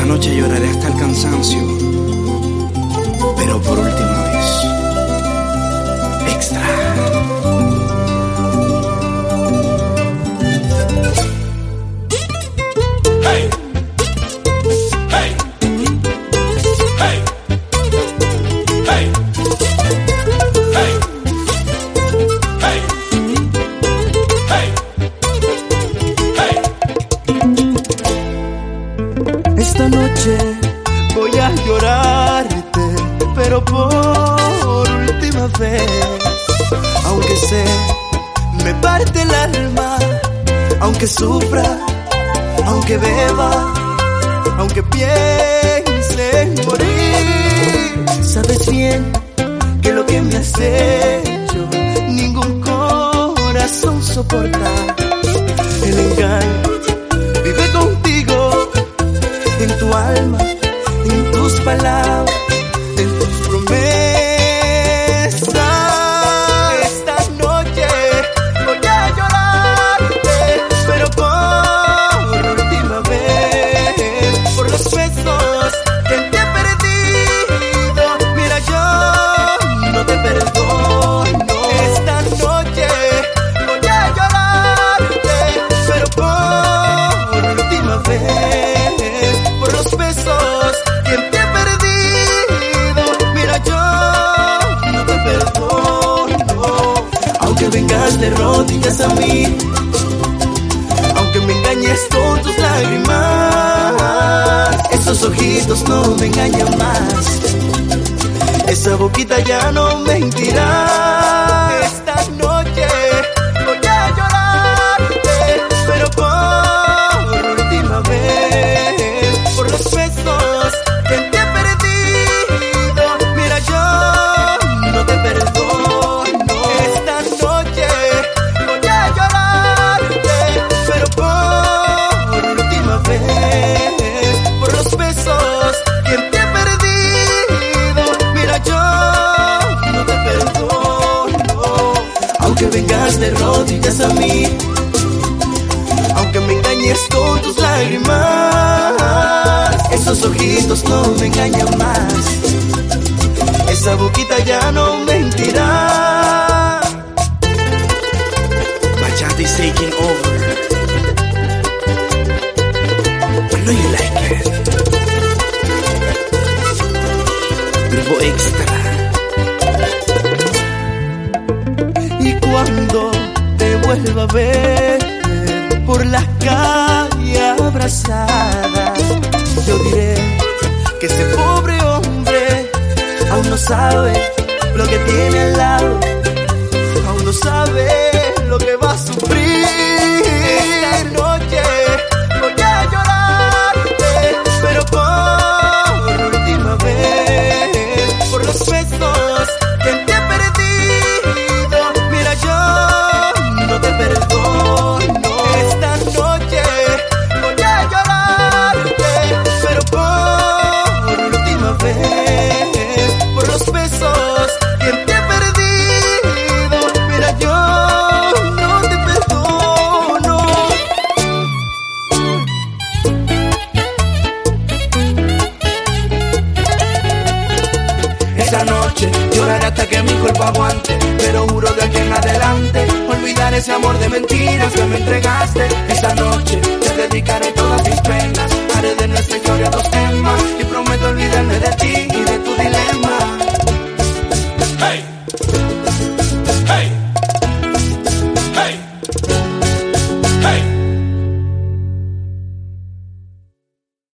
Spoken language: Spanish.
noche lloraré hasta el cansancio, pero por última vez. Extra. Hey. Hey. Hey. Hey. Hey. Hey. Hey. Hey. Esta noche voy a llorarte, pero por última vez. Aunque sé, me parte el alma, aunque sufra, aunque beba, aunque piense en morir. Sabes bien que lo que me has hecho ningún corazón soporta. El engaño vive contigo, en tu alma, en tus palabras, en tus promesas. Esta noche voy a llorarte, pero por última vez, por los besos que te he perdido. Mira, yo no te perdono. Esta noche voy a llorarte, pero por última vez, por los besos que te he perdido. Mira, yo no te perdono. Aunque vengas de rodillas a mí, aunque me engañes con tus lágrimas, esos ojitos no me engañan más, esa boquita ya no mentirá. Esta noche voy a llorarte, pero por última vez, por los besos que te he perdido. Mira, yo no te perdono. Esta noche voy a llorarte, pero por última vez, por los besos que te he perdido. Mira, yo no te perdono. Aunque vengas de rodillas a mí, aunque me engañes con tus lágrimas, esos ojitos no me engañan más, esa boquita ya no mentirá. Bachata is taking over. I know you like it. Grupo Extra. Y cuando te vuelva a ver por las calles abrazada, yo diré que ese pobre hombre aún no sabe lo que tiene al lado, aún no sabe lo que va a sufrir. Esta noche voy a llorarte, pero por última vez, por los besos que te he perdido. Mira, yo no te perdono. Esta noche voy a llorarte, pero por última vez, por los besos que te he perdido. Mira, yo no te perdono. Esta noche lloraré hasta que mi cuerpo aguante, pero juro de aquí en adelante olvidar ese amor de mentiras que me entregaste. Esta noche te dedicaré todas mis penas, haré de nuestra historia dos temas y prometo olvidarme de ti y de tu dilema. Hey, hey, hey, hey.